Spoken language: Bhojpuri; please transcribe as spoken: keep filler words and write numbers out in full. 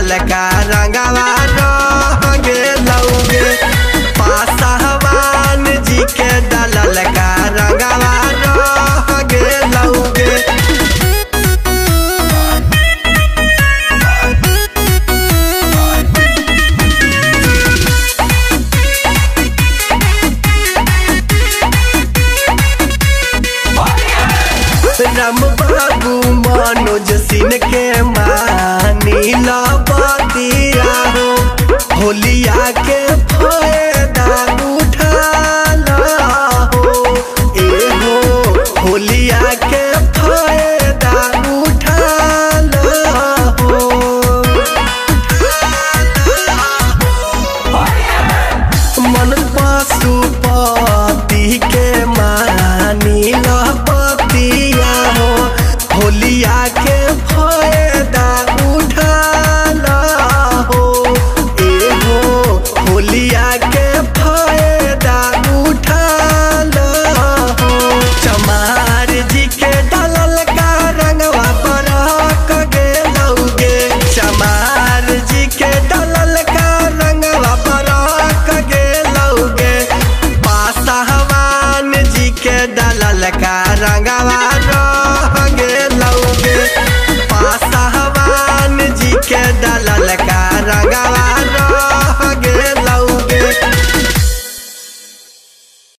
डालल का रंगवा रंगे लौगे पासवान जी के डालल का रंगवा रंगे लौगे। राम बाबू मनोज सिंह के मानी लबतिया हो होलिया के फायदा उठाला हो ए हो होलिया के फायदा उठाला हो। मन पशुपति के मानी लबतिया हो होलिया के फायदा उठाला हो ए हो होलिया के फायदा उठाला हो। चमार जी के डालल का रंगवा बरक गे लौगे चमार जी के डालल का रंगवा बरक गे लौगे पासवान जी के डालल का रंगवा